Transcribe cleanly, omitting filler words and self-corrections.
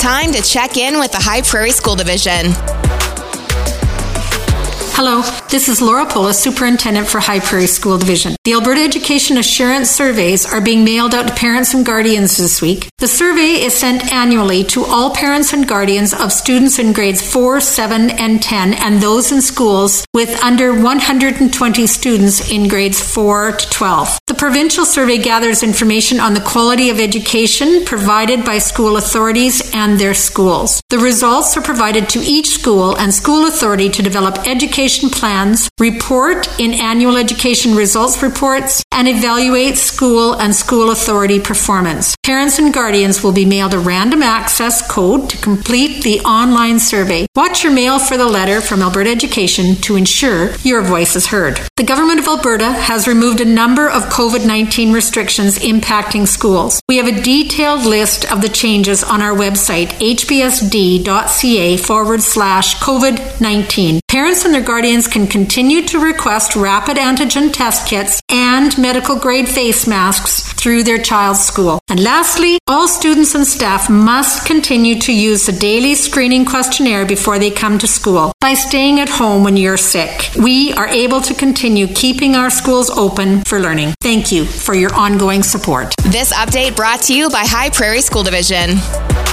time to check in with the High Prairie School Division. Hello, this is Laura Polis, Superintendent for High Prairie School Division. The Alberta Education Assurance Surveys are being mailed out to parents and guardians this week. The survey is sent annually to all parents and guardians of students in grades 4, 7, and 10, and those in schools with under 120 students in grades 4 to 12. The provincial survey gathers information on the quality of education provided by school authorities and their schools. The results are provided to each school and school authority to develop education plans, report in annual education results reports, and evaluate school and school authority performance. Parents and guardians will be mailed a random access code to complete the online survey. Watch your mail for the letter from Alberta Education to ensure your voice is heard. The Government of Alberta has removed a number of COVID-19 restrictions impacting schools. We have a detailed list of the changes on our website, hbsd.ca/COVID-19. Parents and their guardians can continue to request rapid antigen test kits and medical grade face masks through their child's school. And lastly, all students and staff must continue to use the daily screening questionnaire before they come to school. By staying at home when you're sick, we are able to continue keeping our schools open for learning. Thank you for your ongoing support. This update brought to you by High Prairie School Division.